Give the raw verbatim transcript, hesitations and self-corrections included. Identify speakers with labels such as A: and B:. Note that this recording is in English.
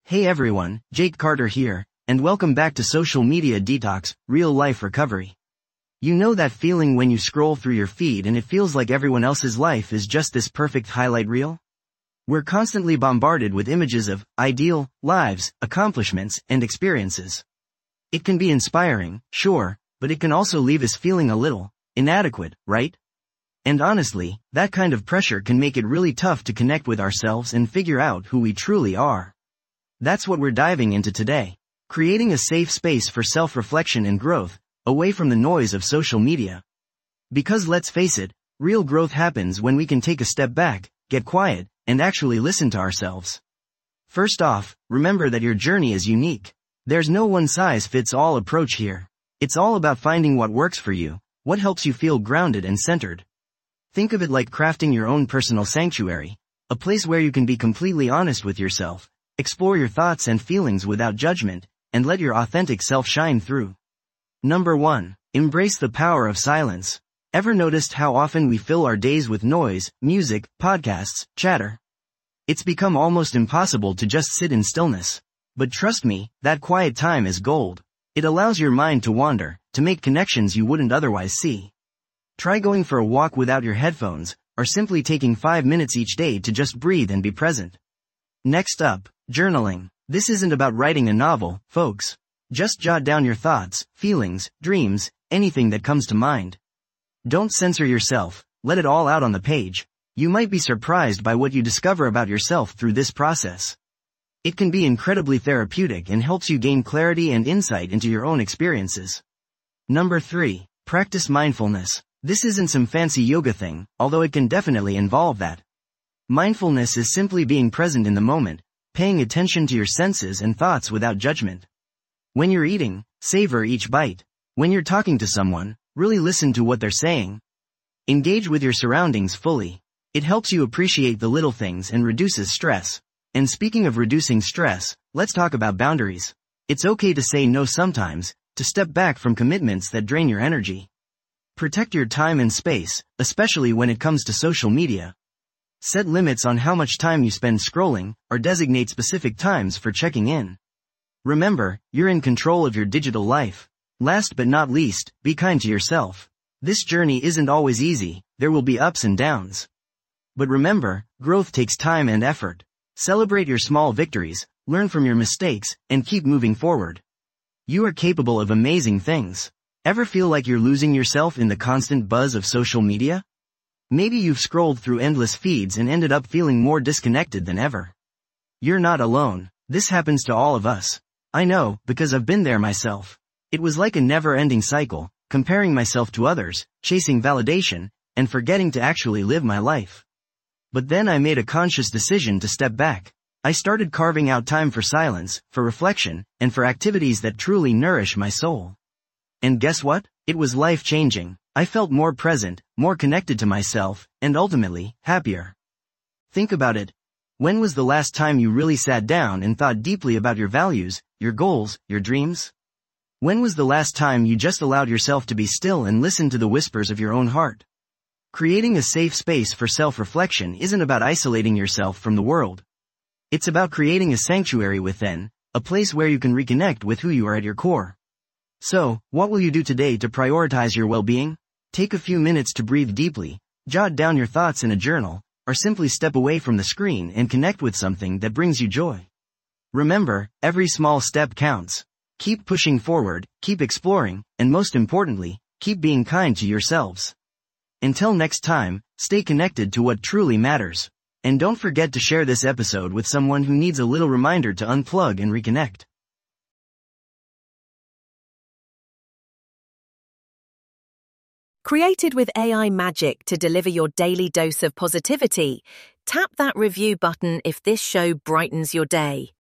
A: Hey everyone, Jake Carter here, and welcome back to Social Media Detox, Real Life Recovery. You know that feeling when you scroll through your feed and it feels like everyone else's life is just this perfect highlight reel? We're constantly bombarded with images of ideal lives, accomplishments, and experiences. It can be inspiring, sure, but it can also leave us feeling a little inadequate, right? And honestly, that kind of pressure can make it really tough to connect with ourselves and figure out who we truly are. That's what we're diving into today. Creating a safe space for self-reflection and growth, away from the noise of social media. Because let's face it, real growth happens when we can take a step back, get quiet, and actually listen to ourselves. First off, remember that your journey is unique. There's no one-size-fits-all approach here. It's all about finding what works for you, what helps you feel grounded and centered. Think of it like crafting your own personal sanctuary, a place where you can be completely honest with yourself, explore your thoughts and feelings without judgment, and let your authentic self shine through. Number one. Embrace the power of silence. Ever noticed how often we fill our days with noise, music, podcasts, chatter? It's become almost impossible to just sit in stillness. But trust me, that quiet time is gold. It allows your mind to wander, to make connections you wouldn't otherwise see. Try going for a walk without your headphones, or simply taking five minutes each day to just breathe and be present. Next up, journaling. This isn't about writing a novel, folks. Just jot down your thoughts, feelings, dreams, anything that comes to mind. Don't censor yourself, let it all out on the page. You might be surprised by what you discover about yourself through this process. It can be incredibly therapeutic and helps you gain clarity and insight into your own experiences. Number three. Practice mindfulness. This isn't some fancy yoga thing, although it can definitely involve that. Mindfulness is simply being present in the moment, paying attention to your senses and thoughts without judgment. When you're eating, savor each bite. When you're talking to someone, really listen to what they're saying. Engage with your surroundings fully. It helps you appreciate the little things and reduces stress. And speaking of reducing stress, let's talk about boundaries. It's okay to say no sometimes, to step back from commitments that drain your energy. Protect your time and space, especially when it comes to social media. Set limits on how much time you spend scrolling, or designate specific times for checking in. Remember, you're in control of your digital life. Last but not least, be kind to yourself. This journey isn't always easy, there will be ups and downs. But remember, growth takes time and effort. Celebrate your small victories, learn from your mistakes, and keep moving forward. You are capable of amazing things. Ever feel like you're losing yourself in the constant buzz of social media? Maybe you've scrolled through endless feeds and ended up feeling more disconnected than ever. You're not alone. This happens to all of us. I know, because I've been there myself. It was like a never-ending cycle, comparing myself to others, chasing validation, and forgetting to actually live my life. But then I made a conscious decision to step back. I started carving out time for silence, for reflection, and for activities that truly nourish my soul. And guess what? It was life-changing. I felt more present, more connected to myself, and ultimately, happier. Think about it. When was the last time you really sat down and thought deeply about your values, your goals, your dreams? When was the last time you just allowed yourself to be still and listen to the whispers of your own heart? Creating a safe space for self-reflection isn't about isolating yourself from the world. It's about creating a sanctuary within, a place where you can reconnect with who you are at your core. So, what will you do today to prioritize your well-being? Take a few minutes to breathe deeply, jot down your thoughts in a journal, or simply step away from the screen and connect with something that brings you joy. Remember, every small step counts. Keep pushing forward, keep exploring, and most importantly, keep being kind to yourselves. Until next time, stay connected to what truly matters. And don't forget to share this episode with someone who needs a little reminder to unplug and reconnect.
B: Created with A I magic to deliver your daily dose of positivity, tap that review button if this show brightens your day.